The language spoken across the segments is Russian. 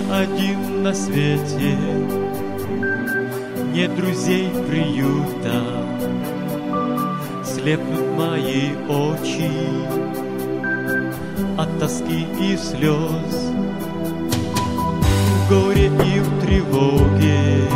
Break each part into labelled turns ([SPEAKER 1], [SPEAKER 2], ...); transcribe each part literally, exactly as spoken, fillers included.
[SPEAKER 1] один на свете, нет друзей приюта, слепнут мои очи от тоски и слез. В горе и в тревоге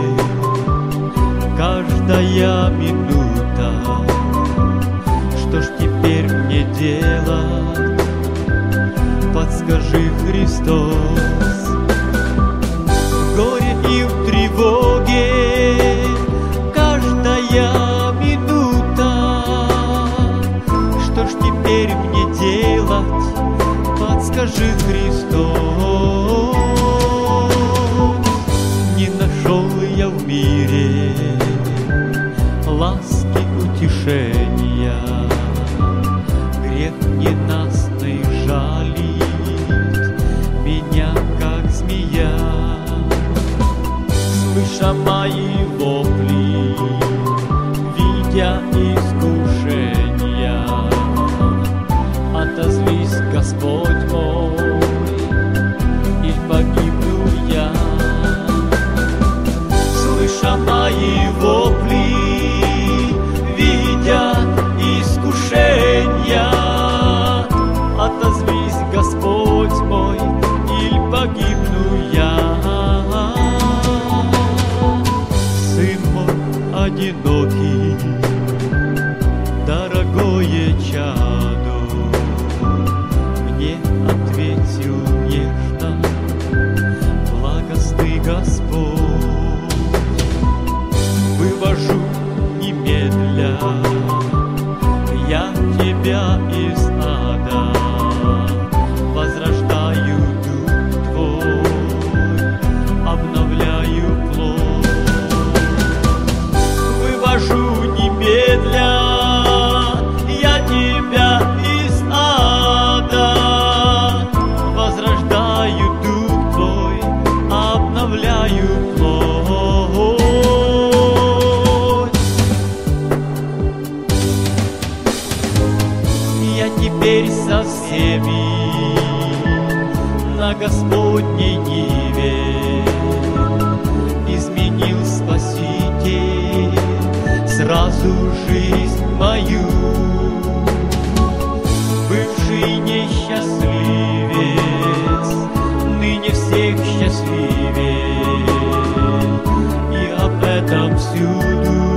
[SPEAKER 1] каждая минута. Что ж теперь мне делать? Подскажи, Христос. В горе и в тревоге каждая минута. Что ж теперь мне делать? Подскажи, Христос. Не нашел я в мире ласки, утешения. Грех ненастный жалит меня, как змея. Слыша мои вопли, видя искушения, отозвись, Господь мой, и погибну я. Слыша мои вопли, видя искушения, отозвись, Господь мой, или погибну я. Сын мой одинокий, дорогое чадо, мне ответил нежно благостный Господь. Вывожу немедля я тебя из ада, возрождаю дух твой, обновляю плоть. Вывожу немедля я тебя из ада, возрождаю дух твой, обновляю плоть. Я теперь со всеми на Господней ниве, изменил Спаситель сразу жизнь мою. Бывший несчастливец, ныне всех счастливее, и об этом всюду